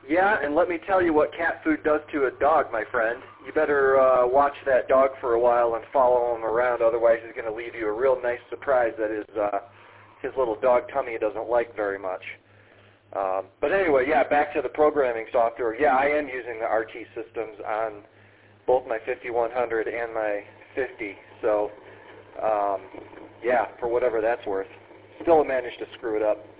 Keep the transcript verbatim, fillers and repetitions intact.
Yeah, and let me tell you what cat food does to a dog, my friend. You better uh, watch that dog for a while and follow him around, otherwise he's going to leave you a real nice surprise that his, uh, his little dog tummy doesn't like very much. Um, but anyway, yeah, back to the programming software. Yeah, I am using the R T systems on both my fifty-one hundred and my fifty, so um, yeah, for whatever that's worth. Still managed to screw it up.